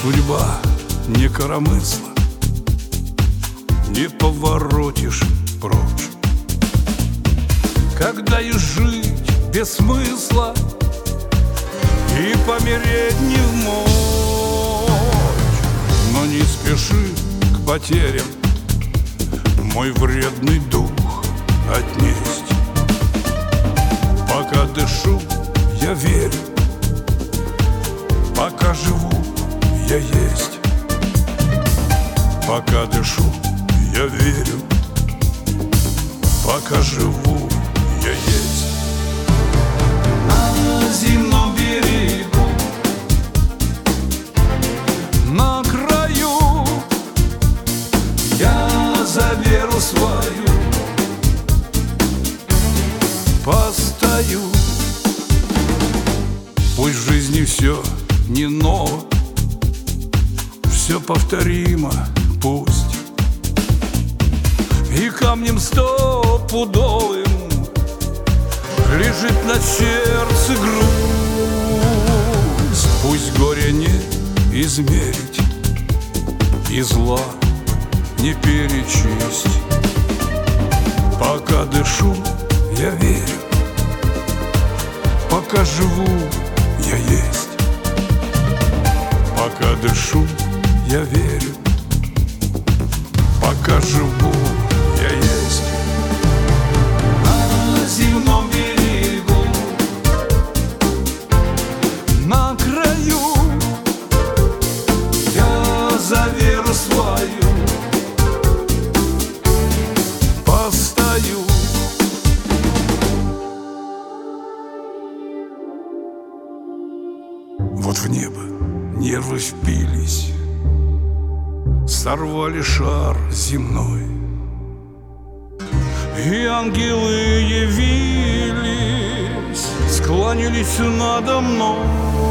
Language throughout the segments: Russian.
Судьба не коромысла, не поворотишь прочь. Когда и жить без смысла, и помереть не в мочь. Но не спеши к потерям, мой вредный дух отнесть. Пока дышу, я верю, пока живу, я есть. Пока дышу, я верю, пока живу, я есть. На земном берегу, на краю, я за веру свою постою. Пусть в жизни все не ново, все повторимо, пусть и камнем стопудовым лежит на сердце грусть. Пусть горе не измерить и зла не перечесть. Пока дышу, я верю, пока живу, я есть. Пока дышу, я верю, пока живу, я есть. На земном берегу, на краю, я за веру свою постою. Вот в небо нервы впились, сорвали шар земной, и ангелы явились, склонились надо мной.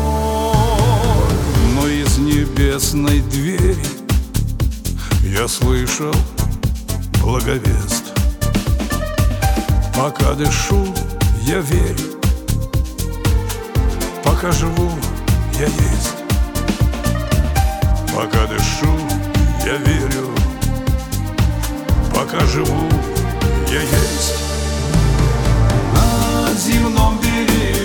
Но из небесной двери я слышал благовест. Пока дышу, я верю, пока живу, я есть. Пока дышу, я верю, пока живу, я есть. На земном берегу,